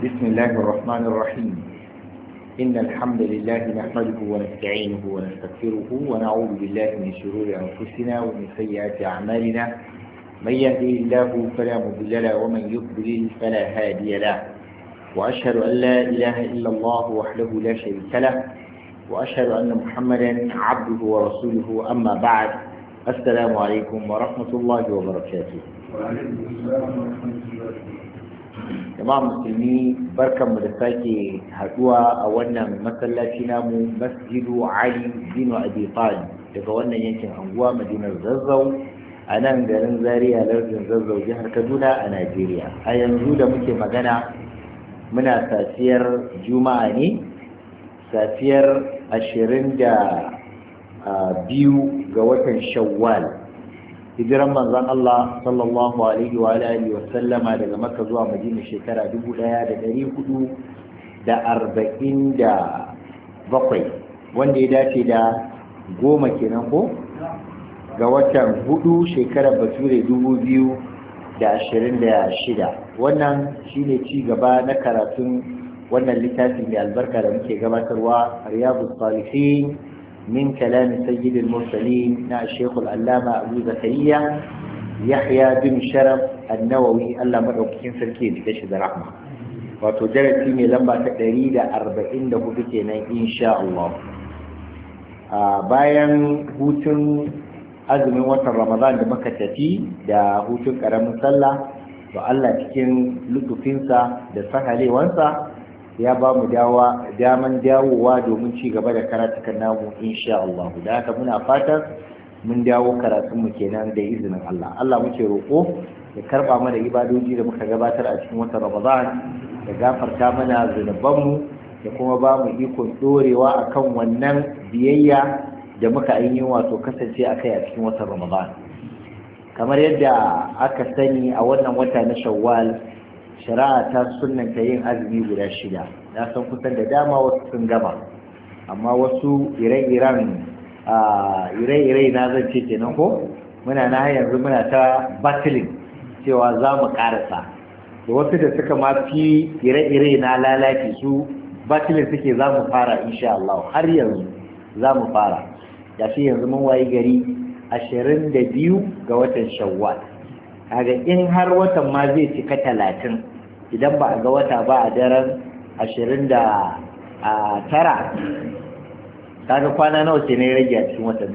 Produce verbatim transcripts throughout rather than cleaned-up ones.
بسم الله الرحمن الرحيم إن الحمد لله نحمده ونستعينه ونستغفره ونعوذ بالله من شرور أنفسنا ومن سيئات أعمالنا من يهده الله فلا مضل له ومن يضلل فلا هادي له وأشهد أن لا إله إلا الله وحده لا شريك له وأشهد أن محمدا عبده ورسوله أما بعد السلام عليكم ورحمة الله وبركاته. وعليكم السلام ورحمة الله. jama'a musulmi barkanmu da sake haduwa a wannan masallaci namu masjidu Ali bin Abi Talib daga wannan yankin anguwa Madinar Zazzau a nan garin Zaria lardin Zazzau jihar Kaduna a Najeriya. A yanzu da muke magana muna safiyar Juma'a ne, safiyar ashirin da biyu ga watan Shawwal. hijiran manzon Allah sallallahu alaihi wa alihi wa sallama daga Makka zuwa Madina shekara dubu ɗaya da ɗari hudu da arba'in da bakwai wanda ya dace da goma kenan ko ga watan hudu shekarar Bature dubu biyu da ashirin da shida. Wannan shine ci gaba na karatun wannan littafin mai albarka da muke gabatarwa Riyadus Salihin من كلام سيد المرسلين نا الشيخ العلامة أبو زكريا يحيى بن شرف النووي الله مدعوكين سركين تشهد رحمة وتجرد فيني لما تقريد أربعين دهوتين إن شاء الله. آه باين هوتن أزم وطن رمضان لما كتتي دا هوتن كرم صلى والله تكين لطفينسا دا سهلي وانسا ya ba mu daman dawowa domin ci gaba da karatukan namu insha Allah. Da haka muna fatan mun dawo karatunmu kenan da izinin Allah. Allah muke roƙo ya karba mana ibadoji da muka gabatar a cikin watan Ramadan, ya gafarta mana zunubanmu, ya kuma ba mu ikon dorewa akan wannan biyayya da muka ainihin wato kasance akai a cikin watan Ramadan. Kamar yadda aka sani a wannan wata na Shawwal, shari'a ta sunanta yin azumi guda shida. Na san kusan da dama wasu sun gama, amma wasu ire-iren ire-ire na zan ce kenan ko muna na yanzu muna ta battling cewa za mu karasa. Da wasu da suka ma fi ire-ire na lalaci su battling suke za mu fara insha Allah. Har yanzu za mu fara. Gashi yanzu mun wayi gari ashirin da biyu ga watan Shawwal. Kaga in har watan ma zai cika talatin idan ba a ga wata ba a daren ashirin da tara, kaga kwana nawa ce ne rage a cikin watan?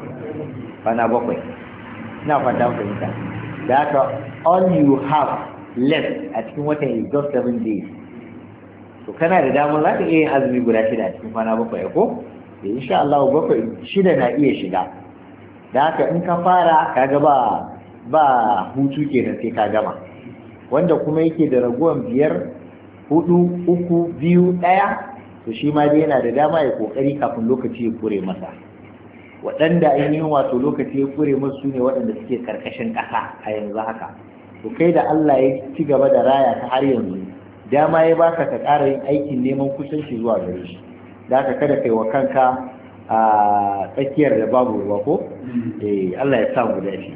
Kwana bakwai. Ina fata fahimta. Da haka all you have left a cikin watan is just seven days. To kana da damar za ka iya yin azumi guda shida a cikin kwana bakwai ko? Da insha Allah bakwai shida na iya shiga. Da haka in ka fara kaga ba ba hutu kenan sai ka gama. Wanda kuma yake da raguwan biyar hudu uku biyu ɗaya to shi ma dai yana da dama ya kokari kafin lokaci ya kure masa. Waɗanda ainihin wato lokaci ya kure musu su ne waɗanda suke karkashin ƙasa a yanzu haka. To kai da Allah ya ci gaba da raya ta har yanzu dama ya baka ka ƙara yin aikin neman kusanci zuwa gare shi. Da haka kada kai wa kanka a tsakiyar da babu ruwa ko? Eh Allah ya sa mu dace.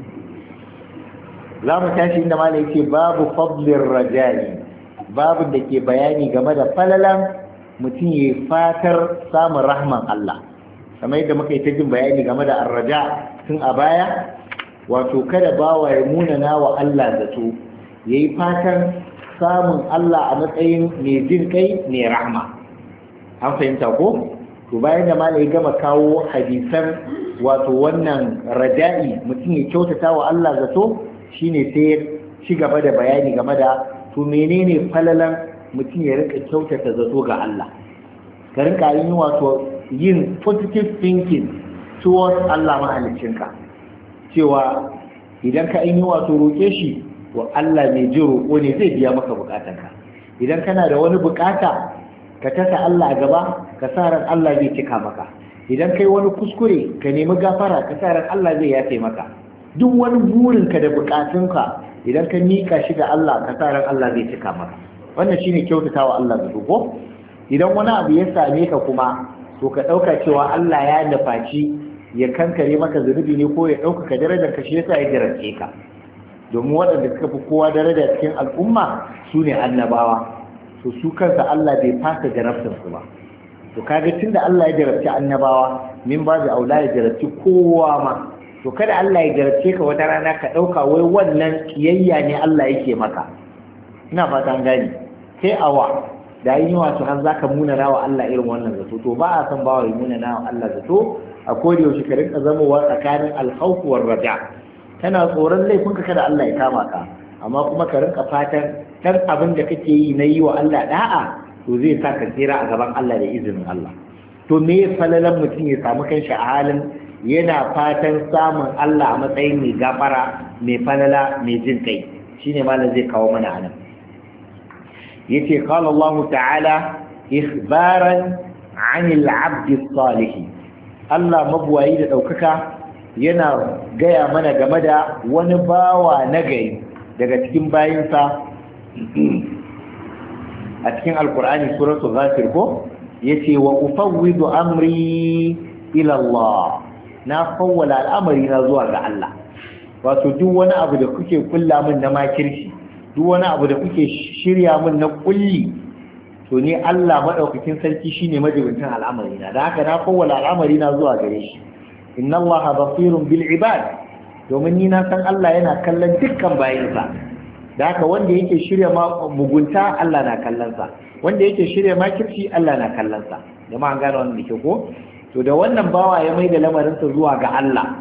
Za mu tashi inda malai yake babu fadlir rajali, babu da ke bayani game da falalan mutum ya fatar samun rahman Allah. Kamar yadda muka yi ta jin bayani game da arraja tun a baya, wato kada bawa ya munana wa Allah zato, ya yi fatan samun Allah a matsayin mai jin kai mai rahma. An fahimta ko? To bayan da malai gama kawo hadisan wato wannan raja'i mutum ya kyautata wa Allah zato, shine sai ya ci gaba da bayani game da to menene falalan mutum ya rinka kyautata zato ga Allah, ka rinka yin wato yin positive thinking towards Allah mahaliccinka, cewa idan ka yi wato roƙe shi wa Allah mai ji roƙo ne zai biya maka bukatanka. Idan kana da wani bukata ka tasa Allah a gaba, ka sa ran Allah zai cika maka. Idan kai wani kuskure ka nemi gafara, ka sa ran Allah zai yafe maka. Duk wani burinka da bukatunka idan ka mika shi ga Allah, ka sa ran Allah zai cika maka. Wannan shine kyautatawa Allah da ko? Idan wani abu ya same ka kuma to ka dauka cewa Allah ya nufaci ya kankare maka zunubi ne ko ya dauka ka darajar ka shi yasa ya jarace ka. Domin waɗanda suka fi kowa daraja cikin al'umma sune annabawa. to su kansa Allah bai fasa jarabtar su ba. To kaga tunda Allah ya jarabci annabawa min ba da aula ya jarabci kowa ma, to kada Allah ya jarabce ka wata rana ka ɗauka wai wannan kiyayya ne Allah yake maka. Ina fatan gani sai awa da yi wasu har zaka munana wa Allah irin wannan zato, to ba a san bawa ya munana wa Allah zato. A koda yaushe ka rinka zamowa tsakanin alkhawf war raja, kana tsoron laifin ka kada Allah ya kama ka, amma kuma ka rinka fatan dan abin da kake yi na yi wa Allah da'a to zai sa ka tsira a gaban Allah da izinin Allah. To me falalan mutum ya samu kanshi a halin yana fatan samun Allah a matsayin mai gafara, mai falala, mai jin kai, shine malam zai kawo mana anan. Yace qala Allah ta'ala ikhbaran 'anil 'abd as-salih. Allah mabuwayi da daukaka yana gaya mana game da wani bawa nagari daga cikin bayinsa a cikin alkur'ani suratul ghafir ko yace wa ufawwidu amri ila Allah, na fawwala al'amari na zuwa ga Allah. Wato duk wani abu da kuke kulla min na makirci, duk wani abu da kuke shirya min na kulli, to ni Allah madaukakin sarki shine majibintan al'amari na, da haka na fawwala al'amari na zuwa gare shi. Inna Allah basirun bil ibad, domin ni na san Allah yana kallon dukkan bayinsa. Da haka wanda yake shirya mugunta Allah na kallonsa, wanda yake shirya makirci Allah na kallonsa. Jama'a gane wannan da ke ko? To da wannan bawa ya mai da lamarinsa zuwa ga Allah,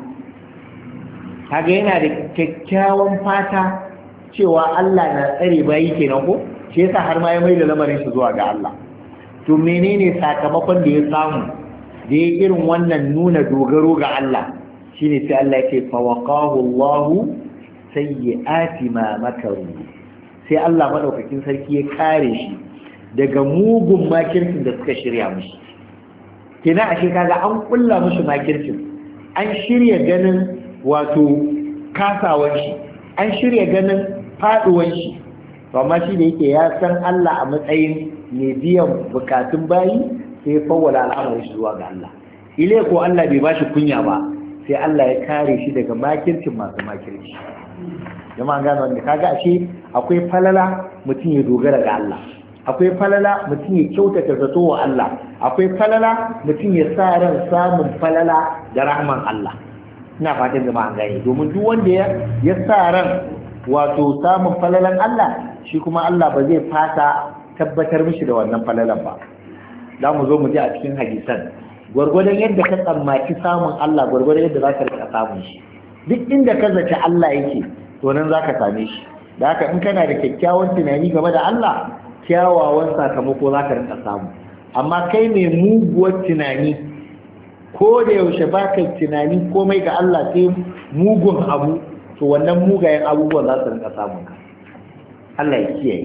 kaga yana da kyakkyawan fata cewa Allah na tsare bayi kenan ko? Shi yasa har ma ya mai da lamarinsa zuwa ga Allah. To menene sakamakon da ya samu da ya irin wannan nuna dogaro ga Allah? Shine sai Allah yake fa waqahu Allahu sayyi'ati ma makaru, sai Allah madaukakin sarki ya kare shi daga mugun makircin da suka shirya mishi. Kina ashe kaga an kulla mishi makircin, an shirya ganin wato kasawan shi, an shirya ganin faduwan shi, amma shi da yake ya san Allah a matsayin mai biyan bukatun bayi, sai ya fawwala al'amarin shi zuwa ga Allah. Ile ko Allah bai bashi kunya ba, sai Allah ya kare shi daga makircin masu makirci. Jama'a gano wanda kaga ashe akwai falala mutum ya dogara ga Allah, akwai falala mutum ya kyautata zato wa Allah, akwai falala mutum ya sa ran samun falala da rahman Allah. Ina fatan jama'a gane, domin duk wanda ya ya sa ran wato samun falalan Allah, shi kuma Allah ba zai fata tabbatar mishi da wannan falalan ba. Za mu zo mu ji a cikin hadisan gwargwadon yadda ka tsammaci samun Allah, gwargwadon yadda za ka rika samun shi. Duk inda ka zaci Allah yake, to nan za ka same shi. Da haka in kana da kyakkyawan tunani game da Allah, kyawawan sakamako za ka rika samu. Amma kai mai muguwar tunani, ko da yaushe ba ka tunani komai ga Allah sai mugun abu, to wannan mugayen abubuwan za su rika samun ka. Allah ya kiyaye.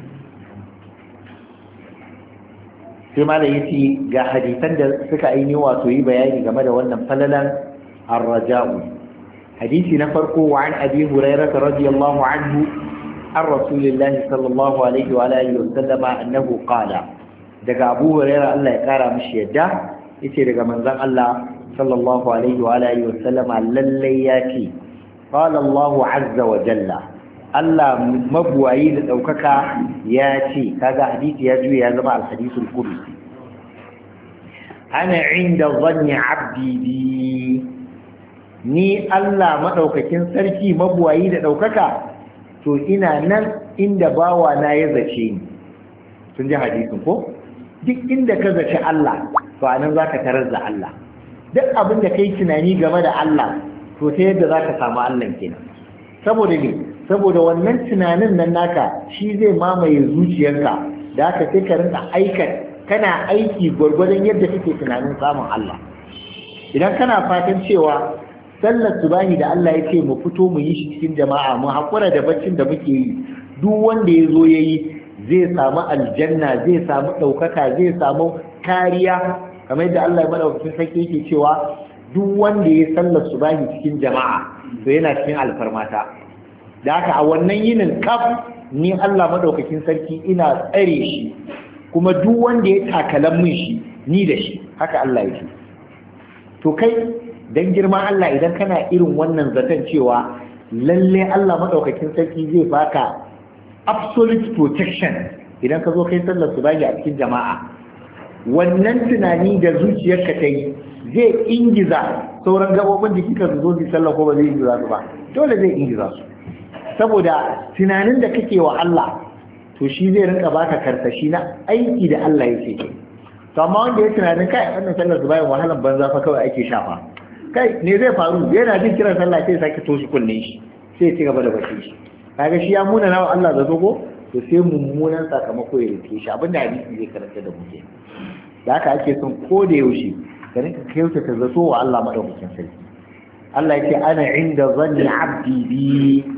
Sai ma da yace ga hadisan da suka aini wato yi bayani game da wannan falalan ar-raja'u. Hadisi na farko wa an Abi Hurairah radiyallahu anhu an Rasulillahi sallallahu alaihi wa alihi wa sallama annahu qala, daga Abu Hurairah Allah ya kara mishi yadda, yace daga manzon Allah sallallahu alaihi wa alihi wa sallama lalle yace qala Allahu azza wa jalla, Allah mabuwayi da daukaka ya ce, kaga hadisi ya juya ya zama al-hadithul qudsi, ana inda dhanni 'abdi bi, ni Allah madaukakin sarki mabuwayi da daukaka, to ina nan inda bawa na ya zace ni. Sun ji hadisin ko? Duk inda ka zace Allah, to anan zaka tarar da Allah. Duk abin da kai tunani game da Allah, to ta yadda zaka samu Allah kenan. Saboda ne, saboda wannan tunanin nan naka shi zai mamaye zuciyarka, da haka sai ka rinka aika kana aiki gwargwadon yadda kake tunanin samun Allah. Idan kana fatan cewa sallar subahi da Allah ya ce mu fito mu yi shi cikin jama'a, mu haƙura da baccin da muke yi, duk wanda ya zo ya yi zai samu aljanna, zai samu ɗaukaka, zai samu kariya, kamar yadda Allah ya madaukakin sarki yake cewa duk wanda ya sallar subahi cikin jama'a to yana cikin alfarmata. Da haka a wannan yinin kaf ni Allah madaukakin sarki ina tsare shi, kuma duk wanda ya takalan min shi ni da shi, haka Allah yake. To kai dan girman Allah, idan kana irin wannan zaton cewa lalle Allah madaukakin sarki zai baka absolute protection idan ka zo kai sallar subahi a cikin jama'a wannan tunani da zuciyarka ta yi zai ingiza sauran gabobin da kika zo su sallah ko ba zai ingiza su ba dole zai ingiza su saboda tunanin da kake wa Allah to shi zai rinka baka karsashi na aiki da Allah yake to amma wanda ya tunanin kai wannan sallar su bayan wahalan banza fa kawai ake shafa kai ne zai faru yana jin kiran sallah sai sake toshi kunne shi sai ya ci gaba da bashi shi kaga shi ya muna nawa Allah da zogo to sai mummunan sakamako ya rike shi abinda hadisi zai karanta da muke da haka ake son ko da yaushe ka rinka kyautata zato wa Allah madaukakin sarki Allah yake ana inda zanni abdi bi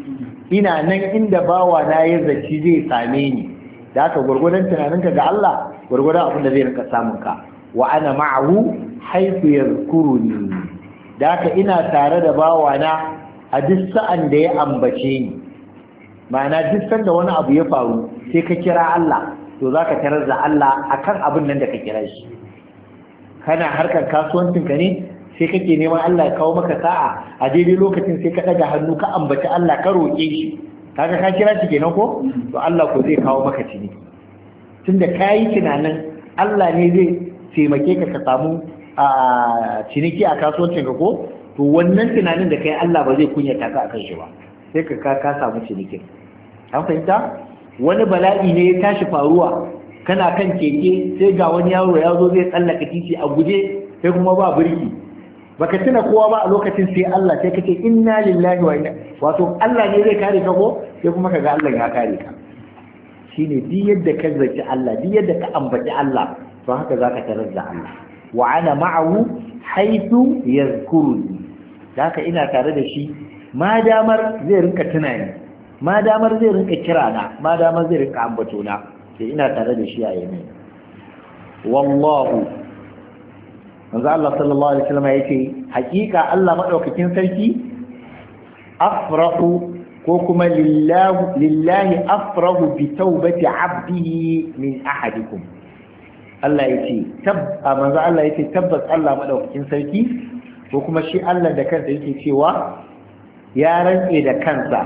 ina nan inda bawa na ya zaci zai same ni da haka gurgurdan tunaninka ga Allah gurgurdan abin da zai rinka samun ka wa ana ma'ahu haythu yazkuruni da haka ina tare da bawa na a duk sa'an da ya ambace ni ma'ana duk sanda wani abu ya faru sai ka kira Allah to zaka tarar da Allah akan abin nan da ka kira shi kana harkar kasuwancin ka ne sai kake neman Allah ya kawo maka sa'a a daidai lokacin sai ka daga hannu ka ambaci Allah ka roƙe shi kaga ka kira shi kenan ko to Allah ko zai kawo maka ciniki tunda kai tunanin Allah ne zai taimake ka ka samu a ciniki a kasuwancin ka ko to wannan tunanin da kai Allah ba zai kunyata ka akan shi ba sai ka ka ka samu cinikin an fahimta wani bala'i ne ya tashi faruwa kana kan keke sai ga wani yaro ya zo zai tsallaka titi a guje sai kuma ba birki baka tuna kowa ba a lokacin sai Allah sai kace inna lillahi wa inna wato Allah ne zai kare ka ko sai kuma kaga Allah ya kare ka shine duk yadda ka zaki Allah duk yadda ka ambaci Allah to haka zaka tarar da Allah wa ana ma'ahu haythu yazkuruni haka ina tare da shi ma damar zai rinka tunani ma damar zai rinka kirana ma damar zai rinka ambato na sai ina tare da shi a yayin wallahu manzo Allah sallallahu alaihi wasallam yace hakika Allah madaukakin sarki afrahu ko kuma lillahi lillahi afrahu bi tawbati abdihi min ahadikum Allah yace tab manzo Allah yace tabbas Allah madaukakin sarki ko kuma shi Allah da kansa yake cewa ya rantse da kansa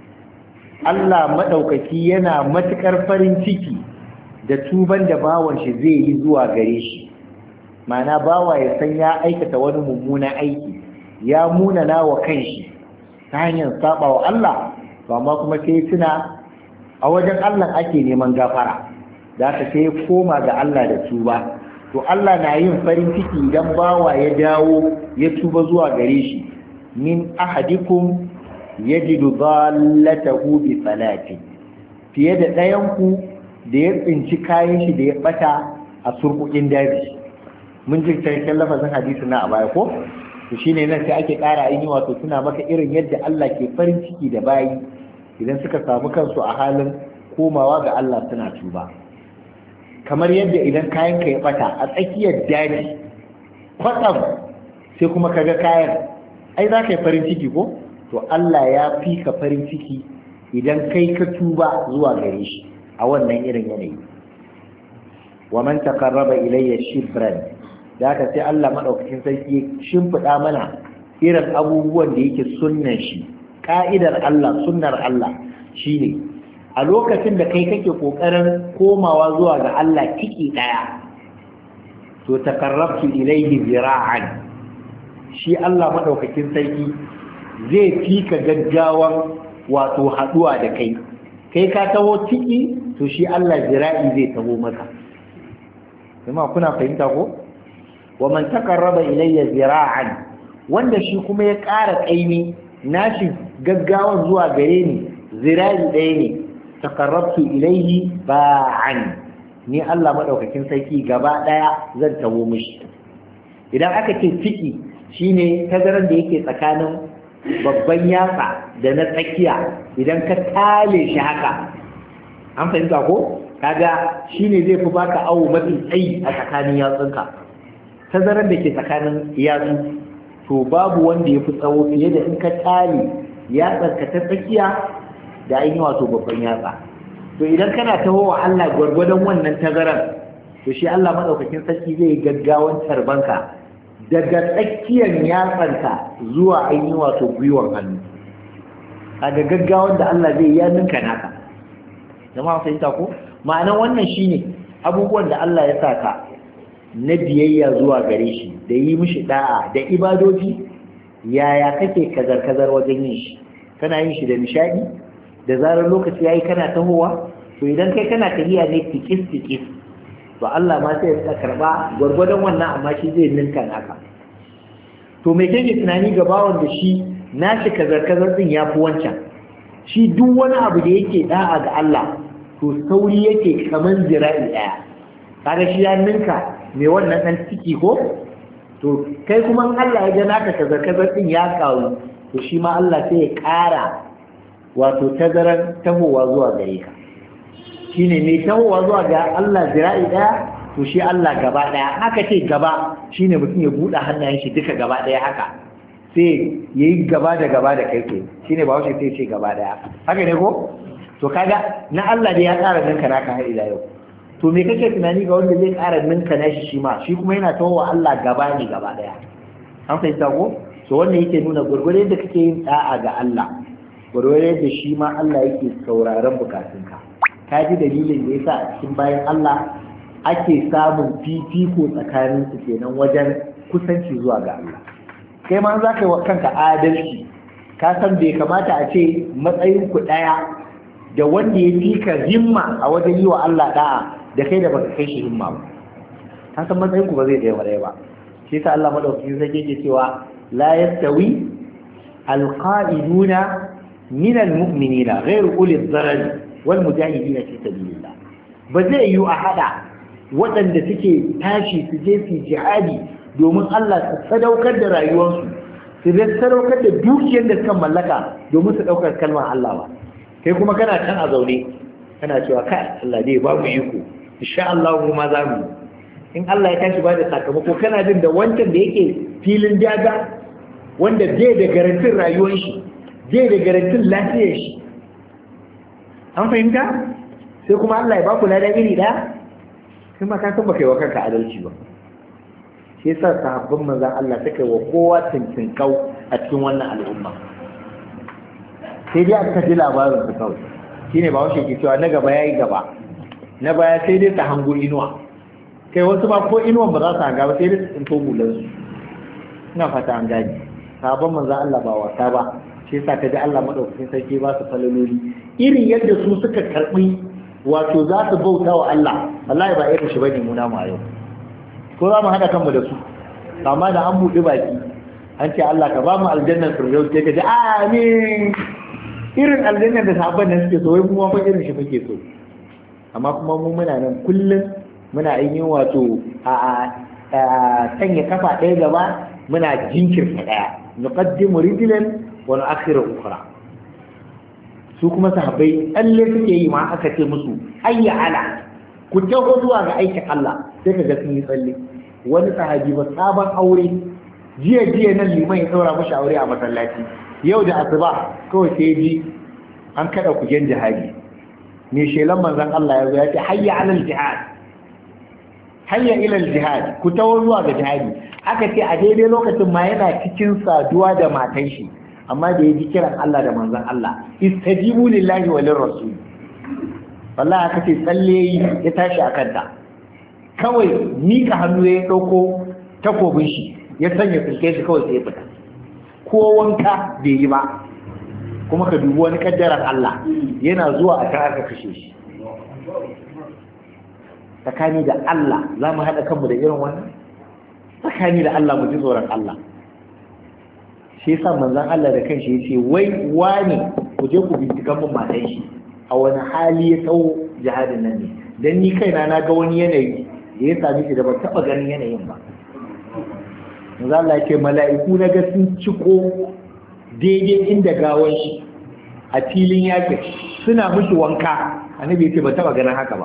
Allah madaukaki yana matukar farin ciki da tuban da bawon shi zai yi zuwa gare shi ma'ana bawa ya san ya aikata wani mummuna aiki ya munana wa kanshi ta hanyar saba wa Allah to amma kuma sai tuna a wajen Allah ake neman gafara da aka sai koma ga Allah da tuba to Allah na yin farin ciki idan bawa ya dawo ya tuba zuwa gare shi min ahadikum yajidu dallatahu bi salati fiye da ɗayan ku da ya tsinci kayan shi da ya bata a surkukin daji mun ji cikakken lafazin hadisi na a baya ko to shine nan sai ake ƙara yin wato suna maka irin yadda Allah ke farin ciki da bayi idan suka samu kansu a halin komawa ga Allah suna tuba kamar yadda idan kayan ka ya bata a tsakiyar daji kwatsam sai kuma kaga kayan ai za ka yi farin ciki ko to Allah ya fi ka farin ciki idan kai ka tuba zuwa gare shi a wannan irin yanayi wa man taqarraba ilayya shibran da haka sai Allah madaukakin sarki shimfida mana irin abubuwan da yake sunnan shi ka'idar Allah sunnar Allah shine a lokacin da kai kake kokarin komawa zuwa ga Allah kiki daya to taqarrabtu ilayhi zira'an shi Allah madaukakin sarki zai fi ka gaggawan wato haduwa da kai kai ka taho ciki to shi Allah zira'i zai taho maka kuma kuna fahimta ko wa man taqarraba ilayya zira'an wanda shi kuma ya ƙara kaimi nashi gaggawan zuwa gare ni zira'i ɗaya ne taqarrabtu ilayhi ba'an ni Allah madaukakin sarki gaba ɗaya zan taho mishi idan aka ce ciki shine tazaran da yake tsakanin babban yatsa da na tsakiya idan ka tale shi haka an fahimta ko kaga shine zai fi baka awo mafi tsayi a tsakanin yatsunka tazaran da ke tsakanin yatsu to babu wanda ya fi tsawo fiye da in ka tale yatsarka ta tsakiya da ainihin wato babban yatsa to idan kana taho wa Allah gwargwadon wannan tazaran to shi Allah madaukakin sarki zai gaggawan tarbanka daga tsakiyar yatsanka zuwa ainihin wato gwiwar hannu kaga gaggawan da Allah zai ya ninka naka jama'a fahimta ko ma'anar wannan shine abubuwan da Allah ya saka na biyayya zuwa gare shi da yi mishi da'a da ibadoji yaya kake kazar-kazar wajen yin shi kana yin shi da nishadi da zarar lokaci yayi kana tahowa to idan kai kana tahiya ne tikis tikis to Allah ma sai ya karba gwargwadon wannan amma shi zai ninka naka to me kake tunani ga bawon da shi nashi kazar-kazar din yafi wancan shi duk wani abu da yake da'a ga Allah to sauri yake kaman zira'i daya kaga shi ya ninka me wannan dan ciki ko to kai kuma in Allah ya ga naka kazar-kazar din ya karu to shi ma Allah sai ya kara wato tazaran tahowa zuwa gare ka shine mai tahowa zuwa ga Allah zira'i daya to shi Allah gaba daya haka ce gaba shine mutum ya buɗe hannayen shi duka gaba daya haka sai yayi gaba da gaba da kai ke shine ba wace sai ce gaba daya haka ne ko to kaga na Allah dai ya ƙara ninka naka har ila yau to me kake tunani ga wanda zai ƙara ninka nashi shi ma shi kuma yana tahowa Allah gaba ne gaba daya an fahimta ko to wannan yake nuna gurgure da kake yin da'a ga Allah gurgure da shi ma Allah yake sauraron bukatunka ka ji dalilin da yasa a cikin bayan Allah ake samun fifiko tsakanin su kenan wajen kusanci zuwa ga Allah kai ma za ka yi wa kanka adalci ka san bai kamata a ce matsayin ku daya da wanda ya fi ka himma a wajen yi wa Allah da'a da kai da baka kai shi himma ba ka san matsayin ku ba zai daya ba ba shi yasa Allah madaukakin sarki yake cewa la yastawi alqa'iduna min almu'minina ghayr uli ad-darar wal mujahidin fi sabilillah ba zai yi a hada waɗanda suke tashi su je su jihadi domin Allah su sadaukar da rayuwarsu su sadaukar da dukiyar da suka mallaka domin su daukar kalmar Allah ba kai kuma kana can a zaune kana cewa kai Allah dai ba mu iko insha Allah mu ma za mu in Allah ya tashi ba da sakamako kana jin da wancan da yake filin daga wanda zai da garantin rayuwar shi zai da garantin lafiyar shi an fahimta sai kuma Allah ya ba ku ladan iri ɗaya sai ma ka san baka yi wa kanka adalci ba shi yasa sahabban manzon Allah suka yi wa kowa tintinkau a cikin wannan al'umma sai dai aka ji labarin su kawai shine ba wace ke cewa na gaba yayi gaba na baya sai dai ta hango inuwa kai wasu ba ko inuwan ba za su hanga ba sai dai su tsinto bulansu ina fata an gani sahabban manzon Allah ba wasa ba shi yasa kaji Allah madaukakin sarki ba su falaloli irin yadda su suka karbi wato za su bauta wa Allah wallahi ba irin shi bane mu na mu yau ko za mu hada kanmu da su amma da an buɗe baki an ce Allah ka ba mu aljannar firdaus sai ka ji amin irin aljannar da sahabban nan suke so wai mu ma irin shi muke so amma kuma mu muna nan kullum muna yin wato a sanya kafa ɗaya gaba muna jinkirta ɗaya nuqaddimu rijlan wa nu'akhiru ukhra su kuma sahabbai tsalle suke yi ma aka ce musu hayya ala ku taho zuwa ga aikin Allah sai ka ga sun yi tsalle wani sahabi ba sabon aure jiya jiya nan liman ya saura mashi aure a masallaci yau da asuba kawai sai ji an kada kujen jihadi ne shelan manzon Allah ya zo ya ce hayya alal jihad hayya ilal jihad ku taho zuwa ga jihadi aka ce a daidai lokacin ma yana cikin saduwa da matan shi amma da ya ji kiran Allah da manzon Allah istajibu lillahi wa lirrasul wallahi aka ce tsalle ya tashi akan ta kawai mika hannu ya dauko takobin shi ya sanya sulke shi kawai sai ya fita ko wanka bai yi ba kuma ka dubi wani kaddarar Allah yana zuwa a kan aka kashe shi tsakani da Allah za mu haɗa kanmu da irin wannan tsakani da Allah mu ji tsoron Allah shi yasa manzon Allah da kanshi yace wai wani ku je ku bincika mun matan shi a wani hali ya tsawo jihadin nan ne dan ni kaina na ga wani yanayi da ya sami shi da ban taba ganin yanayin ba manzon Allah yake mala'iku na ga sun ciko daidai inda gawan shi a filin yaƙi suna mishi wanka annabi yace ban taba ganin haka ba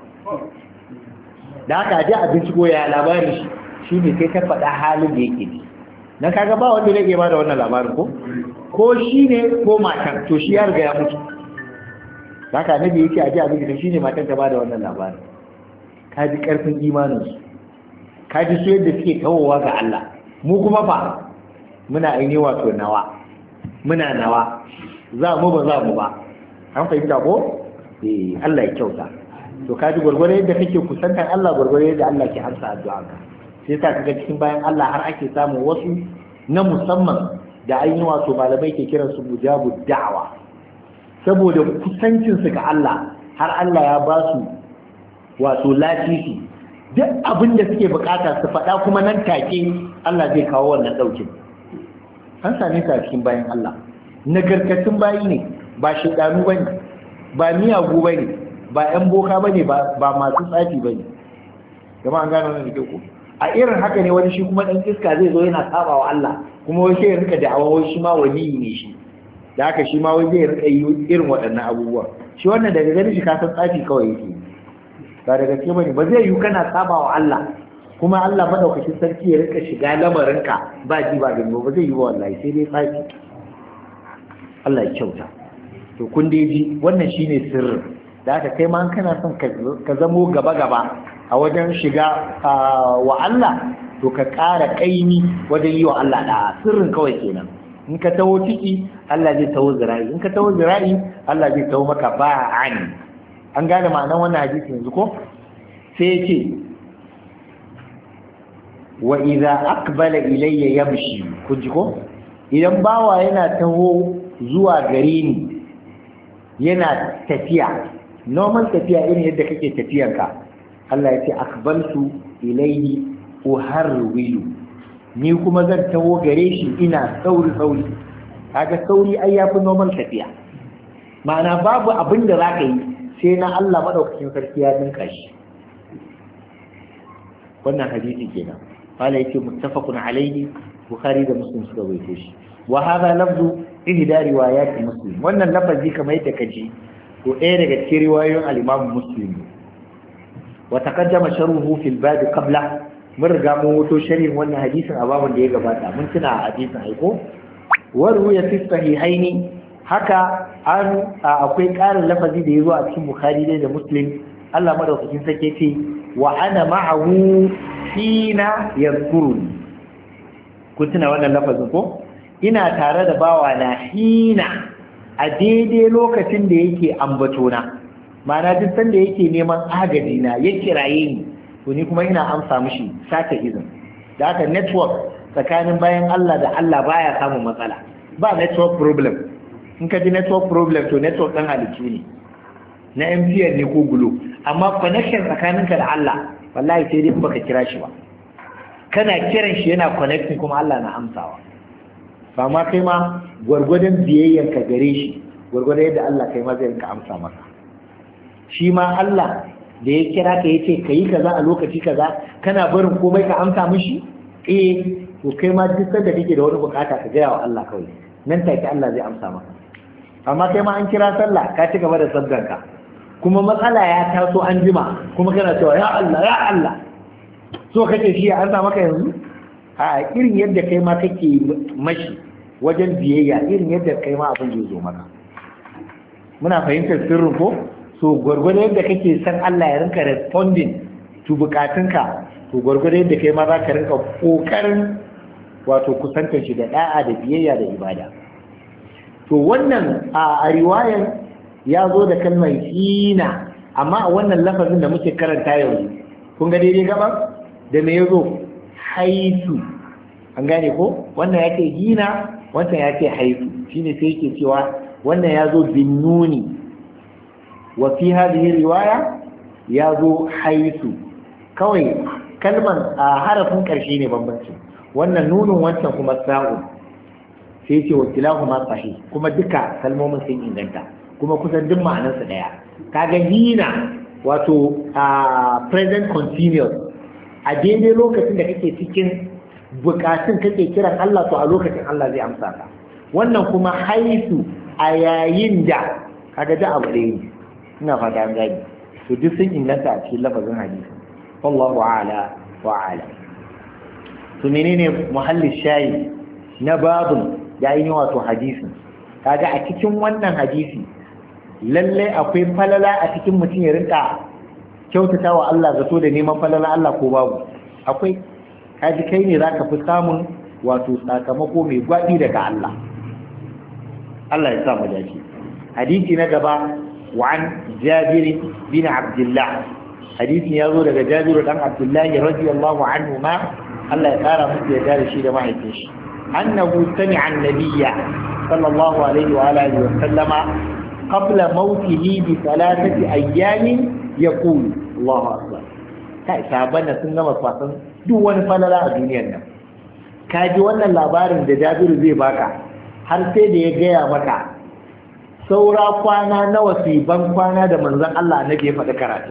da haka je a binciko ya labarin shi shine kai ka faɗa halin da yake ji na kaga ba wanda zai ba da wannan labarin ko ko shi ne ko matan to shi ya riga ya mutu haka annabi yake a ji abin da shi ne matan ta ba da wannan labarin ka ji karfin imanin su ka ji su yadda suke tawowa ga Allah mu kuma fa muna aini wato nawa muna nawa za mu ba za mu ba an fahimta ko eh Allah ya kyauta to kaji gwargwaro yadda kake kusantar Allah gwargwaro yadda Allah ke amsa addu'arka sai yasa kaga cikin bayan Allah har ake samun wasu na musamman da ainihin wato malamai ke kiran su mujabu da'wa saboda kusancin su ga Allah har Allah ya ba su wato latifi duk abin da suke bukata su faɗa kuma nan take Allah zai kawo wannan ɗaukin an same ta cikin bayan Allah nagartattun bayi ne ba shaidanu bane ba miyagu bane ba ƴan boka bane ba masu tsafi bane jama'a an gano wannan da ko a irin haka ne wani shi kuma ɗan iska zai zo yana saba wa Allah kuma wai sai ya rika da'awa wai shi ma waliyi ne shi da haka shi ma wai zai rika yi irin waɗannan abubuwa shi wannan daga gani shi kasan tsafi kawai yake ba daga gaske bane ba zai yi kana saba wa Allah kuma Allah madaukakin sarki ya rika shiga lamarinka ba ji ba gani ba zai yi wa wallahi sai dai tsafi Allah ya kyauta to kun dai ji wannan shine sirri da haka kai ma kana son ka zamo gaba gaba a wajen shiga wa Allah to ka ƙara ƙaimi wajen yi wa Allah da sirrin kawai kenan in ka taho ciki Allah zai taho zira'i in ka taho zira'i Allah zai taho maka ba'an an gane ma'anar wannan hadisi yanzu ko sai ce wa idza aqbala ilayya yamshi kun ji ko idan bawa yana taho zuwa gare ni yana tafiya normal tafiya irin yadda kake tafiyanka Allah ya ce akbaltu ilayhi uharwilu ni kuma zan taho gare shi ina sauri sauri kaga sauri ai yafi normal tafiya ma'ana babu abin da zaka yi sai na Allah madaukakin sarki ya dinka shi wannan hadisi kenan wala yake muttafaqun alayhi bukhari da muslim suka rawaito shi wa hadha lafzu ihda riwayat muslim wannan lafazi kamar yadda kaji ko ɗaya daga cikin riwayoyin al-imam muslim wa taqaddama sharhuhu fil bab qabla mun riga mun wato sharhin wannan hadisin a babun da ya gabata mun tuna a hadisin aiko wa ruya fi sahihaini haka an akwai ƙarin lafazi da yazo a cikin bukhari da muslim Allah madaukakin sake ce wa ana ma'ahu hina yadhkuruni ku tuna wannan lafazin ko ina tare da bawa na hina a daidai lokacin da yake ambato na ma'ana duk sanda yake neman agaji na ya kiraye ni to ni kuma ina amsa mishi saka izin da haka network tsakanin bayan Allah da Allah baya samun matsala ba network problem in ka ji network problem to network ɗan halittu ne na M T N ne ko Glo amma connection tsakaninka da Allah wallahi sai dai baka kira shi ba kana kiran shi yana connecting kuma Allah na amsawa ba ma kai ma gwargwadon biyayyanka gare shi gwargwadon yadda Allah kai ma zai rinka amsa maka shi ma Allah da ya kira ka yace kai kaza a lokaci kaza kana barin komai ka amsa mishi eh to kai ma duk sanda kake da wani bukata ka gaya wa Allah kawai nan take Allah zai amsa maka amma kai ma an kira sallah ka ci gaba da sabganka kuma matsala ya taso an jima kuma kana cewa ya Allah ya Allah so kake shi an sa maka yanzu a irin yadda kai ma kake mashi wajen biyayya irin yadda kai ma abin zai zo maka muna fahimtar sirrin ko so gwargwado yadda kake san Allah ya rinka responding to bukatunka to gwargwado yadda kai ma za ka rinka kokarin wato kusantar shi da da'a da biyayya da ibada to wannan a riwayan ya zo da kalmar hina amma a wannan lafazin da muke karanta yanzu kun ga daidai gaba da me yazo haitu an gane ko wannan yake hina wannan yake haitu shine sai yake cewa wannan yazo bin nuni wa fi hadhihi riwaya yazo haitu kawai kalman a harafin karshe ne bambanci wannan nunun wancan kuma sa'u sai ce wakilahu ma sahih kuma duka kalmomin sun inganta kuma kusan duk ma'anarsa daya kaga hina wato a present continuous a daidai lokacin da kake cikin bukatun kake kiran Allah to a lokacin Allah zai amsa ka wannan kuma haisu a yayin da kaga da abu ɗaya ne ina fata an gani to duk sun inganta a cikin lafazin hadisi wallahu a'la wa a'la to menene muhallin shayi na babun da ainihin wato hadisin kaga a cikin wannan hadisi lalle akwai falala a cikin mutum ya rinka kyautata wa Allah zato da neman falala Allah ko babu akwai kaji kai ne zaka fi samun wato sakamako mai gwadi daga Allah Allah ya sa mu dace hadisi na gaba wa an Jabir bin Abdullah hadisi ya zo daga Jabir dan Abdullah radiyallahu anhu ma Allah ya kara musu ya da shi da mahaifin shi annahu sami'a an-nabiyya sallallahu alaihi wa alihi wa sallama qabla mautihi bi thalathati ayyamin yaqulu Allahu akbar kai sahabban nan sun gama kwasan duk wani falala a duniyar nan ka ji wannan labarin da Jabiru zai baka har sai da ya gaya maka saura kwana nawa su ban kwana da manzon Allah na ya faɗi karatu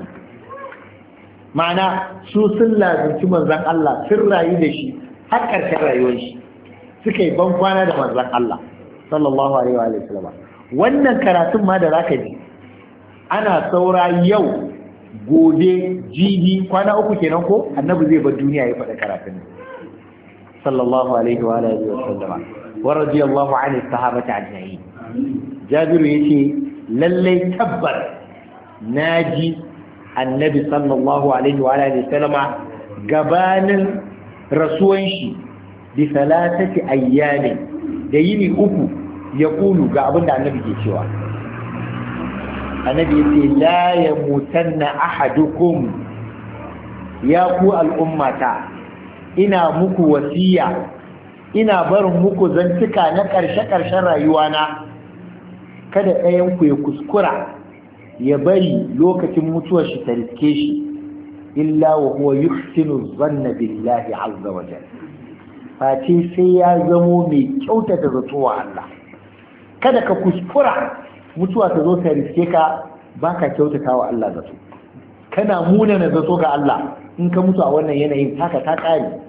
ma'ana su sun lazimci manzon Allah sun rayu da shi har ƙarshen rayuwar shi suka yi ban kwana da manzon Allah sallallahu alaihi wa sallam wannan karatun ma da zaka ji ana saura yau gobe jibi kwana uku kenan ko annabi zai bar duniya ya faɗa karatun sallallahu alaihi wa alihi wa sallama wa radiyallahu anhu sahabati ajma'in Jabiru yace lalle tabbar naji annabi sallallahu alaihi wa alihi wa sallama gabanin rasuwan shi bi salatati ayyamin da yini uku ya kulu ga abinda annabi ke cewa annabi yace la yamutanna ahadukum ya ku al'ummata ina muku wasiya ina barin muku zantuka na ƙarshe-ƙarshen rayuwana kada ɗayan ku ya kuskura ya bari lokacin mutuwar shi ta riske shi illa wa huwa yuhsinu zanna billahi azza wa jalla face sai ya zamo mai kyautata zato wa Allah kada ka kuskura mutuwa ta zo ta riske ka baka kyautata wa Allah zato kana munana zato ga Allah in ka mutu a wannan yanayin haka ta kare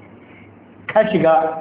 ka shiga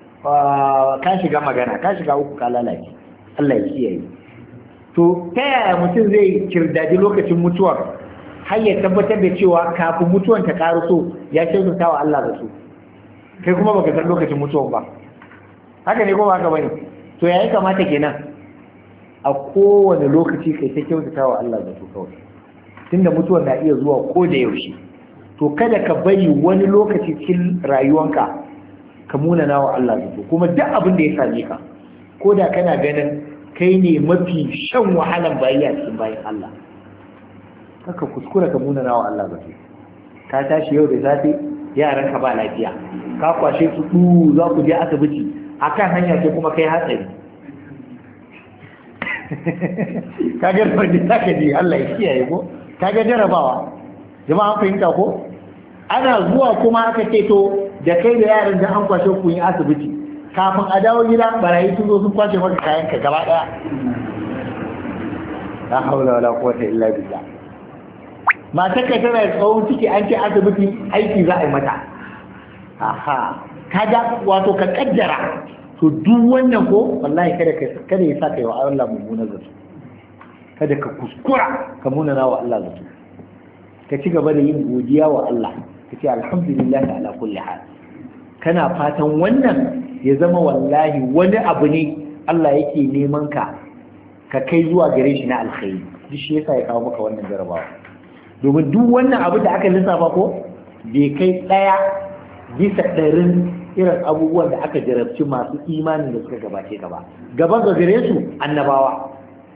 ka shiga magana ka shiga uku ka lalace Allah ya kiyaye to ta yaya mutum zai kirdadi lokacin mutuwar har ya tabbatar da cewa kafin mutuwan ta karaso ya kyautata wa Allah zato kai kuma baka san lokacin mutuwan ba haka ne ko ba haka bane to yayi kamata kenan a kowane lokaci kai ta kyautata wa Allah zato kawai tunda mutuwar na iya zuwa ko da yaushe to kada ka bari wani lokaci cikin rayuwanka ka munana wa Allah zato kuma duk abin da ya same ka ko da kana ganin kai ne mafi shan wahalan bayi a cikin bayan Allah kaka kuskura ka munana wa Allah zato ka tashi yau da safe yaran ka ba lafiya ka kwashe su du za ku je asibiti akan hanya ce kuma kai hatsari kaga da take ji Allah ya kiyaye ko kaga jarabawa jama'a an fahimta ko ana zuwa kuma aka ce to da kai da yaran da an kwashe ku yin asibiti kafin a dawo gida barayi sun zo sun kwashe maka kayan ka gaba daya la haula wala quwwata illa billah mata kai tana tsawon ciki an ce asibiti aiki za a yi mata aha kaga wato ka kaddara to duk wannan ko wallahi kada ka kada ya saka yawa Allah mummuna zato kada ka kuskura ka munana wa Allah zato ka ci gaba da yin godiya wa Allah ka ce alhamdulillah ala kulli hal kana fatan wannan ya zama wallahi wani abu ne Allah yake neman ka ka kai zuwa gare shi na alkhairi duk shi yasa ya kawo maka wannan jarabawa domin duk wannan abu da aka lissafa ko bai kai daya bisa ɗarin irin abubuwan da aka jarabci masu imanin da suka gabace ka ba gaban ga gare su annabawa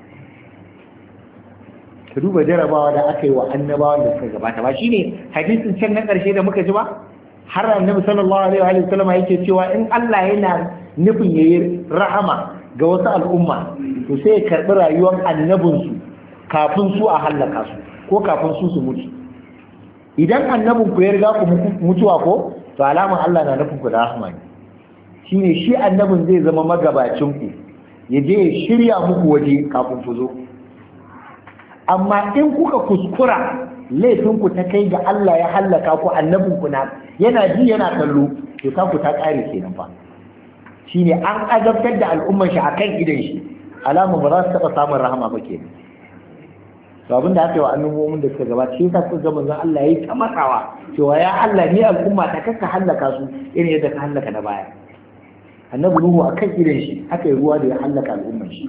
ka duba jarabawa da aka yi wa annabawan da suka gabata ba shine hadisin can na ƙarshe da muka ji ba har annabi sallallahu alaihi wa sallam yake cewa in Allah yana nufin yayi rahama ga wasu al'umma to sai ya karbi rayuwar annabin su kafin su a halaka su ko kafin su su mutu idan annabin ku ya riga ku mutuwa ko to alaman Allah na nufin ku da rahama ne shine shi annabin zai zama magabacin ku ya je ya shirya muku waje kafin ku zo amma in kuka kuskura laifinku ta kai ga Allah ya hallaka ku annabinku na yana ji yana kallo to ta ku ta kare kenan fa shine an azabtar da al'ummar shi akan idan shi alamun ba za su taba samun rahama ba kenan to abinda aka yi wa annabawan da suka gabata shi yasa ku ga manzon Allah yayi ta matsawa cewa ya Allah ni al'umma ta kaka hallaka su irin yadda ka hallaka na baya annabi Nuhu akan idan shi aka yi ruwa da ya hallaka al'ummar shi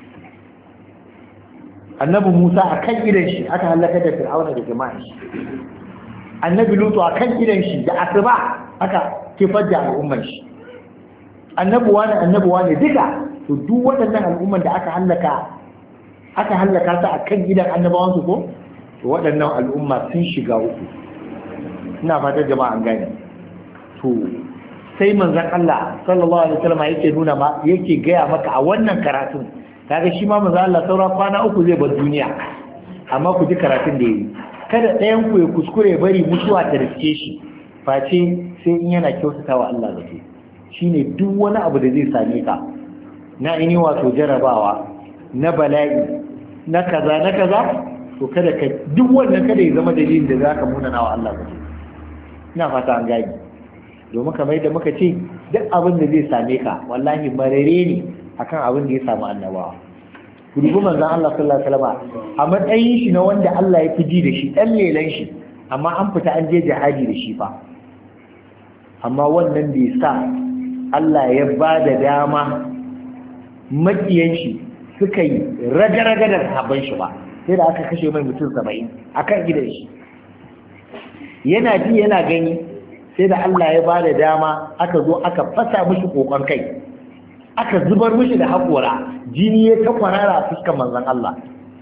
annabi Musa a kan gidan shi aka halaka da Fir'auna da jama'a shi annabi Lutu a kan gidan shi da asuba aka kifar da al'ummar shi annabi wani annabi wani duka to duk waɗannan al'ummar da aka halaka aka hallaka su akan gidan annabawan su ko to waɗannan al'umma sun shiga uku. Ina fatan jama'a an gane. To sai manzon Allah sallallahu alaihi wasallam yake nuna ma yake gaya maka a wannan karatun kaga shi ma manzon Allah saura kwana uku zai bar duniya amma ku ji karatun da yayi kada ɗayan ku ya kuskure bari mutuwa ta riske shi face sai in yana kyautatawa Allah zato shine duk wani abu da zai same ka na ini wato jarabawa na bala'i na kaza na kaza to kada ka duk wannan kada ya zama dalilin da zaka muna nawa Allah zato ina fata an gani domin kamar yadda muka ce duk abin da zai same ka wallahi marare ne akan abin da ya samu annabawa ku dubi manzon Allah sallallahu alaihi wasallam a matsayin shi na wanda Allah ya fi ji da shi dan lelan shi amma an fita an je jihadi da shi fa amma wannan bai sa Allah ya ba da dama makiyan shi suka yi raga-raga da sahabban shi ba sai da aka kashe mai mutum saba'in akan gidan shi yana ji yana gani sai da Allah ya ba da dama aka zo aka fasa mishi kokon kai aka zubar mishi da haƙora jini ya ta kwarara a fuskar manzon Allah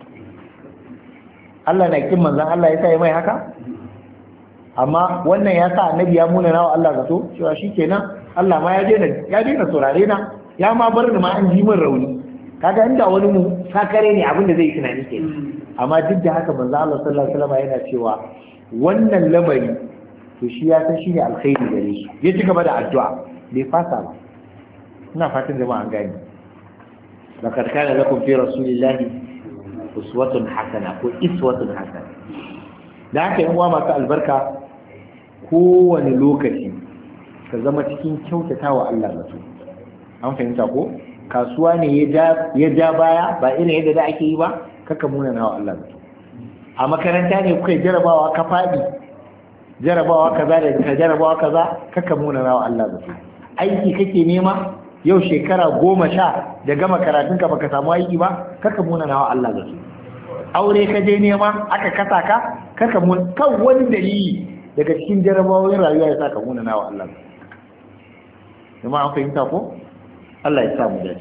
Allah na kin manzon Allah ya sa ya mai haka amma wannan ya sa annabi ya muna nawa Allah zato cewa shikenan Allah ma ya daina ya daina saurare na ya ma bar ni ma an ji min rauni kaga inda wani mu sakare ne abin da zai tunani ke amma duk da haka manzon Allah sallallahu alaihi wasallam yana cewa wannan lamari to shi ya san shi ne alkhairi gare shi ya ci gaba da addu'a bai fasa ba ina fatan jama'a an gani laqad kana lakum fi rasulillahi uswatun hasana ko iswatun hasana da haka yan uwa masu albarka kowane lokaci ka zama cikin kyautatawa Allah zato an fahimta ko kasuwa ne ya ja baya ba irin yadda da ake yi ba kaka muna nawa Allah zato a makaranta ne kuka jarabawa ka faɗi jarabawa kaza da ka jarabawa kaza kaka muna nawa Allah zato aiki kake nema yau shekara goma sha da gama karatunka baka samu aiki ba kaka muna nawa Allah zato aure ka je nema aka kasa ka kaka mun kan wani dalili daga cikin jarabawoyin rayuwa ya saka muna nawa Allah zato kuma an fahimta ko Allah ya sa mu dace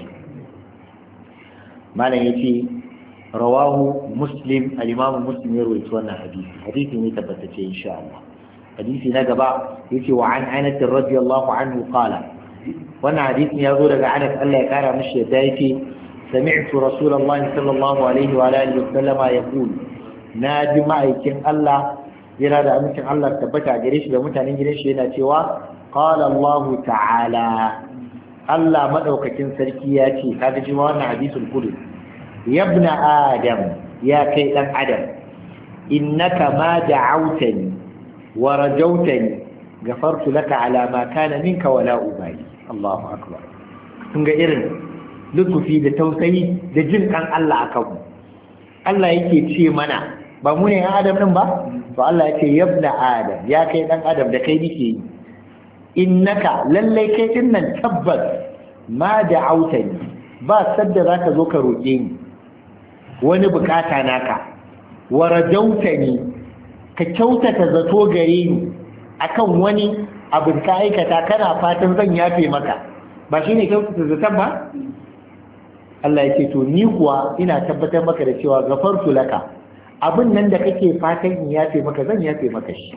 malam yace rawahu muslim al-imam muslim ya rawaito wannan hadisi hadisi ne tabbatacce insha Allah hadisi na gaba yace wa an Anas radiyallahu anhu qala wannan hadisin ya zo daga Anas Allah ya kara mishi yadda yake sami'tu rasulullahi sallallahu alaihi wa alihi wasallama yaqul naji ma'aikin Allah yana da amincin Allah tabbata gare shi da mutanen gidan shi yana cewa qala Allah ta'ala Allah madaukakin sarki ya ce kaga ji wannan hadisul qudsi yabna adam ya kai dan adam innaka ma da'awtani wa rajawtani ghafartu laka ala ma kana minka wala ubali Allahu akbar kun ga irin lutufi da tausayi da jin kan Allah akan mu Allah yake ce mana ba mu ne adam din ba to Allah yake yabna adam ya kai dan adam da kai nake yi innaka lallai kai din nan tabbas ma da'awtani ba sadda zaka zo ka roke ni wani bukata naka wa rajautani ka kyautata zato gare ni akan wani abu ka aikata kana fatan zan yafe maka ba shine kyautata zaton ba Allah ya ce to ni kuwa ina tabbatar maka da cewa gafartu laka abin nan da kake fatan in yafe maka zan yafe maka shi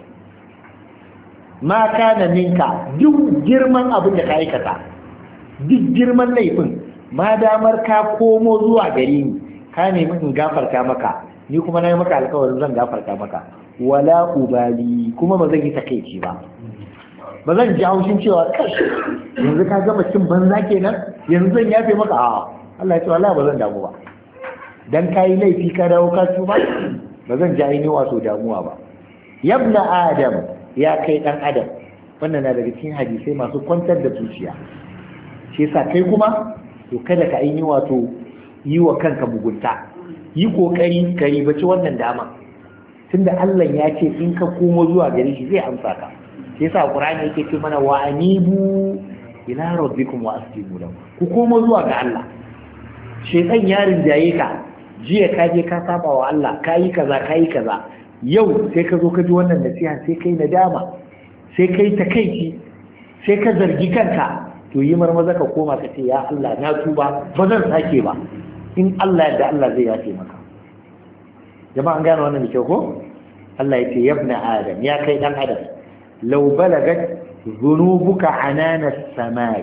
ma kana minka duk girman abin da ka aikata duk girman laifin ma damar ka komo zuwa gare ni ka nemi in gafarta maka ni kuma na yi maka alkawarin zan gafarta maka wala ubali kuma ba zan yi takeici ba ba zan ji haushin cewa kashi yanzu ka gama cin banza kenan yanzu zan yafe maka a Allah ya ce wallahi ba zan damu ba dan kai laifi ka dawo ka tuba ba zan ji ainihin wato damuwa ba yabna adam ya kai dan adam wannan na daga cikin hadisai masu kwantar da zuciya shi yasa kai kuma to kada ka ainihin wato yi wa kanka mugunta yi kokari ka ribaci wannan dama tunda Allah ya ce in ka komo zuwa gare shi zai amsa ka sai yasa Qur'ani yake ce mana wa anibu ila rabbikum wa aslimu lahu ku komo zuwa ga Allah shedan ya rinjaye ka jiya ka je ka saba wa Allah kayi kaza kayi kaza yau sai ka zo ka ji wannan nasiha sai kai nadama sai kai takeici sai ka zargi kanka to yi marmaza ka koma ka ce ya Allah na tuba ba zan sake ba in Allah da Allah zai yafe maka. Jama'a an gane wannan da kyau ko? Allah ya ce yabna adam ya kai dan adam law balagat zunubuka anana samai,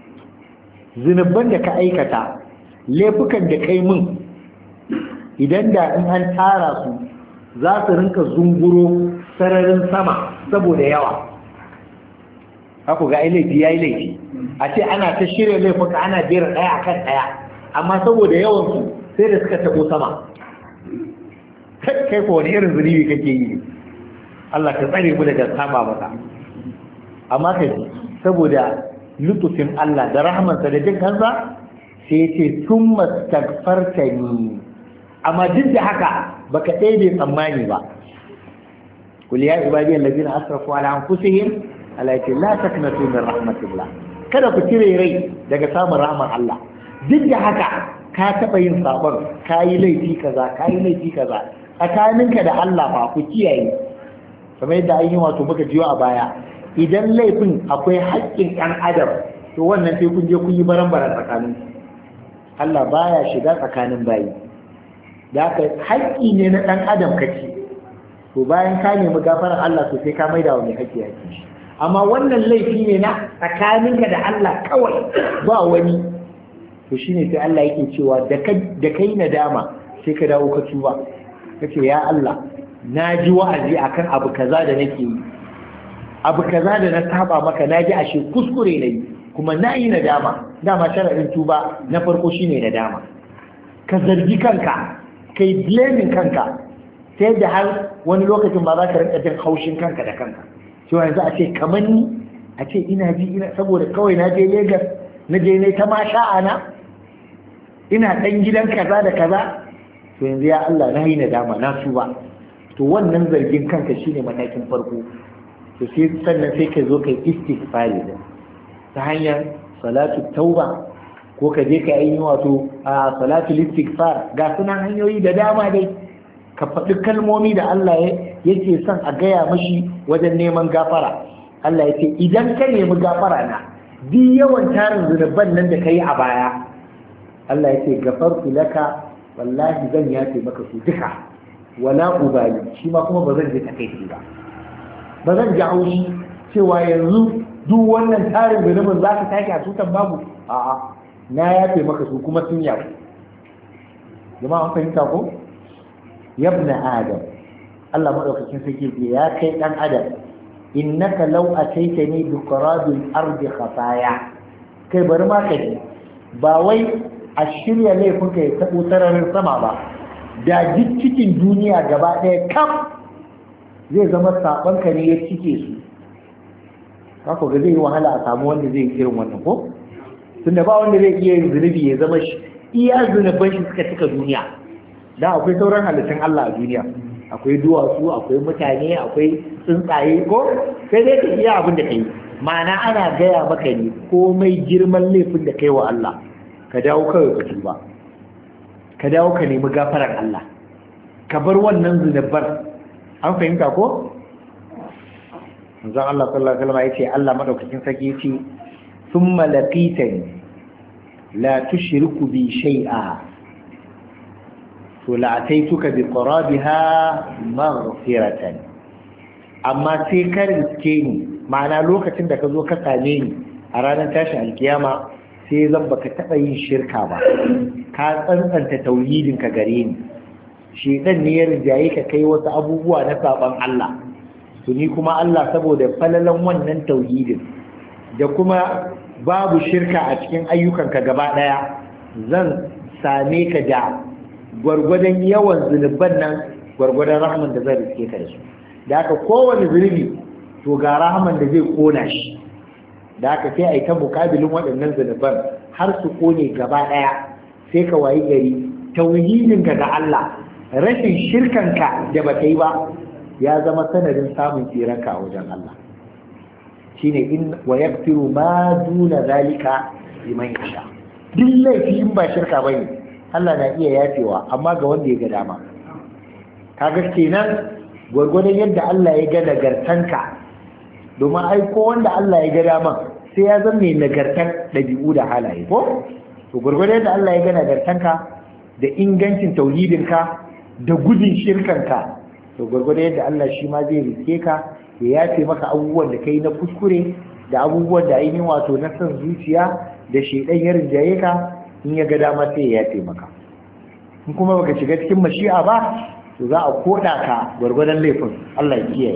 zunuban da ka aikata, laifukan da kai mun, idan da in an tara su za su rinka zunguro sararin sama saboda yawa. Haku ga laifi ya yi laifi a ce ana ta shirya laifuka ana jera ɗaya a kan ɗaya, amma saboda yawansu sai da suka tabo sama. Kai ko wani irin zunubi kake yi? Allah ka tsare mu daga saba maka. Amma ka ji saboda lutufin Allah da rahmansa da jin kansa sai ce sun mastagfarta ni, amma duk da haka baka ɗaya bai tsammani ba. Kul ya ibadiyal ladina asrafu ala anfusihim Allah ya ce la taknatu min rahmatillah, kada ku cire rai daga samun rahman Allah. Duk da haka ka taɓa yin sabon, ka yi laifi kaza ka yi laifi kaza tsakaninka da Allah ba ku kiyaye, kamar yadda an yi wato muka jiyo a baya. Idan laifin akwai haƙƙin ɗan adam to wannan sai kun je kun yi baran-baran tsakanin Allah baya shiga tsakanin bayi. Da haka haƙƙi ne na ɗan adam kace, to bayan ka nemi gafarar Allah to sai ka maida wa mai haƙƙi haƙƙi shi. Amma wannan laifi ne na tsakaninka da Allah kawai ba wani, to shine sai Allah yake cewa da kai nadama sai ka dawo ka tuba kace ya Allah na ji wa'azi akan abu kaza da nake yi, abu kaza da na saba maka na ji ashe kuskure nayi kuma na yi nadama. Dama sharadin tuba na farko shine nadama, ka zargi kanka, kai blaming kanka, sai da har wani lokacin ba za ka rinka jin haushin kanka da kanka cewa yanzu a ce kamar ni, a ce ina ji ina saboda kawai na je Lagos na je ne ta ma sha'ana ina dan gidan kaza da kaza, to yanzu ya Allah na yi nadama na tuba. To wannan zargin kanka shine matakin farko. To sai sannan sai ka zo kai istighfari da ta hanyar salatu tauba, ko ka je ka yi wato a salatu istighfar. Ga sunan hanyoyi da dama dai, ka faɗi kalmomi da Allah yake son a gaya mashi wajen neman gafara. Allah ya ce idan ka nemi gafara na duk yawan tarin zunuban nan da ka yi a baya, Allah ya ce gafartu laka, wallahi zan yafe maka su duka, wala ubali, shi ma kuma ba zan je takaici ba, ba zan ji haushi cewa yanzu duk wannan tarin zunubin za ka take a tutan babu. A'a, na yafe maka su kuma sun yafe. Jama'a an fahimta ko? Yabna adam, Allah madaukakin sarki ya kai dan adam, innaka law ataitani bi qarabil ardi khataya. Kai bari ma kai ba wai a shirya laifin ka ya tabo sararin sama ba, da duk cikin duniya gaba ɗaya kam zai zama saban ka ne ya cike su. Haka ga zai yi wahala a samu wanda zai irin wannan ko? Tunda ba wanda zai iya yin zunubi ya zama shi iya zunuban shi suka cika duniya. Da akwai sauran halittun Allah a duniya, akwai duwatsu, akwai mutane, akwai tsuntsaye, ko sai dai ka iya abin da kai. Ma'ana ana gaya maka ne komai girman laifin da kai wa Allah, ka dawo kawai ka tuba, ka dawo ka nemi gafarar Allah, ka bar wannan zunubar. An fahimta ko? Manzon Allah sallallahu alaihi wasallam yace Allah madaukakin sarki yace thumma laqitani la tushriku bi shay'a, to la'ataituka bi qarabiha maghfiratan. Amma sai ka riske ni, ma'ana lokacin da ka zo ka same ni a ranar tashin alkiyama, sai zan baka taɓa yin shirka ba, ka tsantsanta tauhidin ka gare ni. Shedan ne ya rijaye ka kai wasu abubuwa na saban Allah, to ni kuma Allah saboda falalan wannan tauhidin da kuma babu shirka a cikin ayyukanka gaba ɗaya, zan same ka da gwargwadon yawan zunuban nan, gwargwadon rahman da zai riske ka da su. Da haka kowane zunubi to ga rahman da zai kona shi, da haka sai a yi ta mukabilin waɗannan zunuban har su kone gaba ɗaya, sai ka wayi gari tauhidinka ga Allah, rashin shirkanka da ba ta yi ba ya zama sanadin samun tsiranka a wajen Allah. Shine in wa yaghfiru ma duna zalika liman yasha. Duk laifi in ba shirka bane Allah na iya yafewa, amma ga wanda ya ga dama. Kaga kenan gwargwadon yadda Allah ya ga nagartanka, domin ai ko wanda Allah ya ga dama sai ya zama mai nagartan ɗabi'u da halaye ko? To gwargwadon yadda Allah ya ga nagartanka da ingancin tauhidinka da gudun shirkanka, to gwargwado yadda Allah shi ma zai riske ka ya yafe maka abubuwan da kai na kuskure da abubuwan da ainihin wato na son zuciya da shedan ya rinjaye ka, in ya ga dama sai ya yafe maka. In kuma baka shiga cikin mashi'a ba, to za a koda ka gwargwadon laifin. Allah ya kiyaye.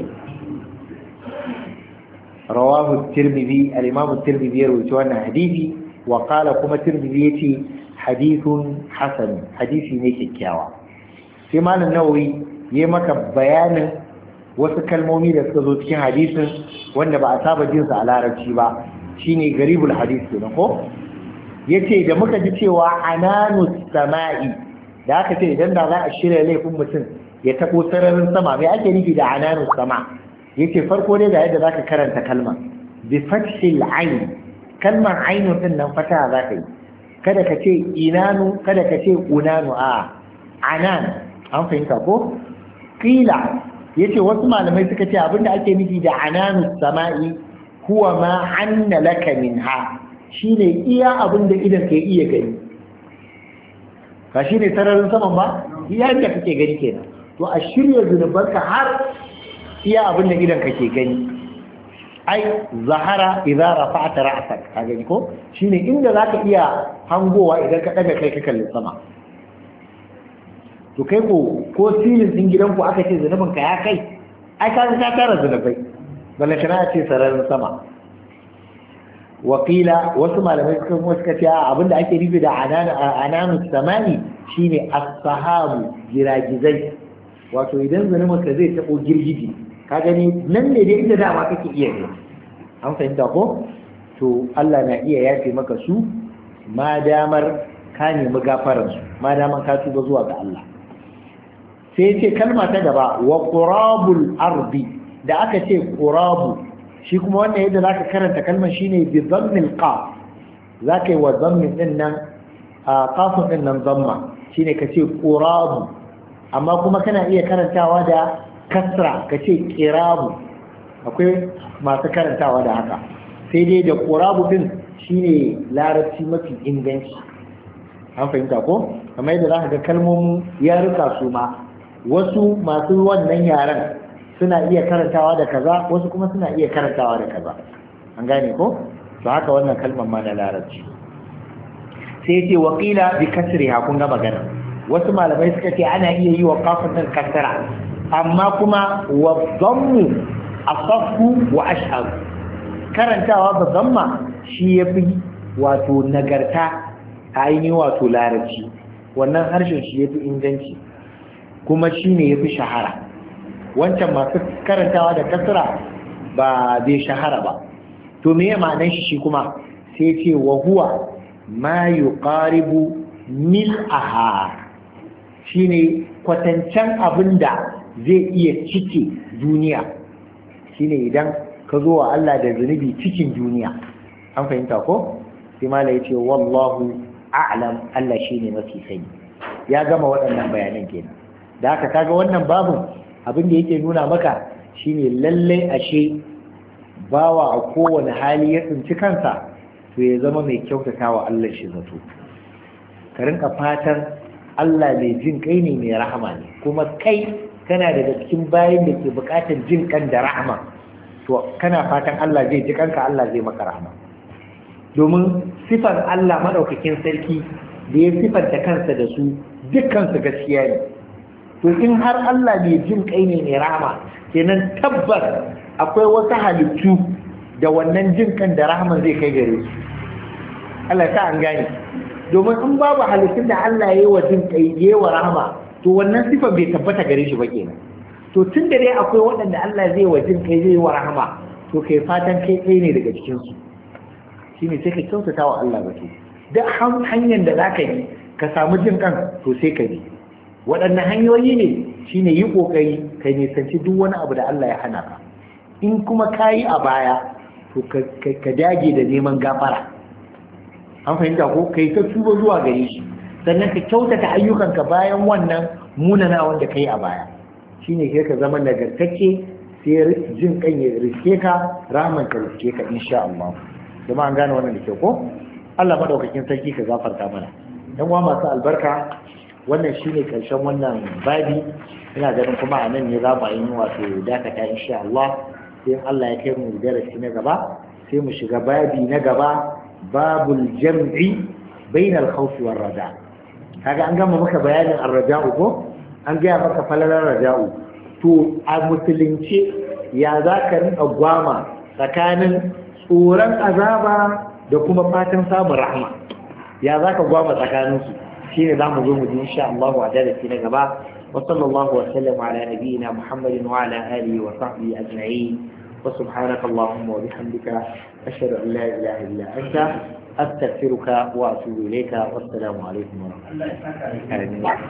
rawahu tirmidhi, al-imam tirmidhi ya rawaito wannan hadisi, wa qala kuma tirmidhi yace hadithun hasan, hadisi ne kyakkyawa. sai malam nawawi ya maka bayanin wasu kalmomi da suka zo cikin hadisin wanda ba a saba jin sa a larabci ba, shine garibul hadis kenan ko. yace da muka ji cewa ananus sama'i, da aka ce idan da za a shirya laifin mutum ya tabo sararin sama, me ake nufi da ananus sama? yace farko dai ga yadda zaka karanta kalma bi fathil ayn, kalmar ainun din nan fata zaka yi, kada ka ce inanu, kada ka ce unanu, a anan. an fahimta ko? qila yace wasu malamai suka ce abinda ake nufi da ananus sama'i huwa ma anna laka minha, shine iya abinda idan ke iya gani. ka shine sararin saman ba, iya da kake gani kenan. to a shirya zunubanka har iya abinda idan kake gani. ai zahara idza rafa'ta ra'sak, ka gani ko? shine inda zaka iya hangowa idan ka daga kai ka kalli sama. to kai ko ko silin din gidanku aka ce zunubin ka ya kai, ai ka ka tara zunubai, balle kana ce sararin sama. wakila wasu malamai suka kuma suka ce abinda ake nufi da ananus samani shine as-sahabu, giragizai. wato idan zunubin ka zai tabo girgiji, ka gani nan ne dai inda dama kake iya ne. an fahimta ko? to Allah na iya yafe maka su ma damar ka nemi gafaran su, ma damar ka tuba zuwa ga Allah. sai ce kalma ta gaba wa qurabul ardi, da aka ce qurabu shi kuma wannan yadda zaka karanta kalmar shine bi dhammil qaf, zaka yi wa dhammin din nan a qafun din nan dhamma, shine kace qurabu. amma kuma kana iya karantawa da kasra kace qirabu, akwai masu karantawa da haka. sai dai da qurabu din shine larabci mafi inganci. an fahimta ko? kamar yadda zaka ga kalmomin yaruka su ma wasu masu wannan yaren suna iya karantawa da kaza, wasu kuma suna iya karantawa da kaza. an gane ko? to haka wannan kalmar ma na larabci. sai ce waqila bi kasriha, kun ga magana. wasu malamai suka ce ana iya yi wa kafin din kasra, amma kuma wa dhammu asaffu wa ashhar, karantawa da dhamma shi yafi wato nagarta a ainihin wato larabci. wannan harshen shi yafi inganci kuma shi ne ya fi shahara. wancan masu karantawa da kasra ba zai shahara ba. to me ya ma'anar shi shi kuma? sai ce wa huwa ma yuqaribu mil'aha, shine kwatancan abin da zai iya cike duniya. shine idan ka zo wa Allah da zunubi cikin duniya. an fahimta ko? sai mala ya ce wallahu a'lam, Allah shine mafi sani. ya gama waɗannan bayanan kenan. da haka kaga wannan babun abin da yake nuna maka shine lallai ashe bawa a kowane hali ya tsinci kansa to ya zama mai kyautata wa Allah shi zato. ka rinka fatan Allah mai jin kai ne, mai rahama ne, kuma kai kana daga cikin bayin da ke bukatar jin kan da rahama. to kana fatan Allah zai ji kanka, Allah zai maka rahama. domin sifar Allah madaukakin sarki da ya sifanta kansa da su dukkan su gaskiya ne. to in har Allah mai jin kai ne mai rahama, kenan tabbas akwai wasu halittu da wannan jin kan da rahama zai kai gare su. Allah ta an gane. domin in babu halittun da Allah ya yi wa jin kai, ya yi wa rahama, to wannan sifar bai tabbata gare shi ba kenan. to tun da dai akwai waɗanda Allah zai wa jin kai, zai yi wa rahama, to kai fatan kai kai ne daga cikin su. shine sai ka kyautata wa Allah ba ke. duk hanyar da za ka yi ka samu jin kan, to sai ka bi waɗannan hanyoyi ne. shine yi ƙoƙari ka nisanci duk wani abu da Allah ya hana ka. in kuma ka yi a baya, to ka dage da neman gafara. an fahimta ko? ka yi ta tuba zuwa gare shi, sannan ka kyautata ayyukanka bayan wannan munana wanda ka yi a baya. shine sai ka zama nagartacce, sai jin kan ya riske ka, rahman ka riske ka insha Allah. kuma an gane wannan da kyau ko? Allah madaukakin sarki ka gafarta mana. dan uwa masu albarka, wannan shine karshen wannan babi. Ina ganin kuma a nan ne za mu yi wato dakata insha Allah, sai Allah ya kai mu darasi na gaba sai mu shiga babi na gaba, babul jam'i bainal khawfi war raja. kaga an gama maka bayanin ar-raja'u ko an gaya maka falalar raja'u, to a musulunci ya za ka rinka gwama tsakanin tsoron azaba da kuma fatan samun rahma, ya za ka gwama tsakaninsu shi ne za mu zo mu ji insha Allah a darasi na gaba. wa sallallahu wa sallam ala nabiyyina Muhammadin wa ala alihi wa sahbihi ajma'in, wa subhanaka Allahumma wa bihamdika ashhadu an la ilaha illa anta astaghfiruka wa atubu ilayka. Wassalamu alaikum wa rahmatullahi wa barakatuh.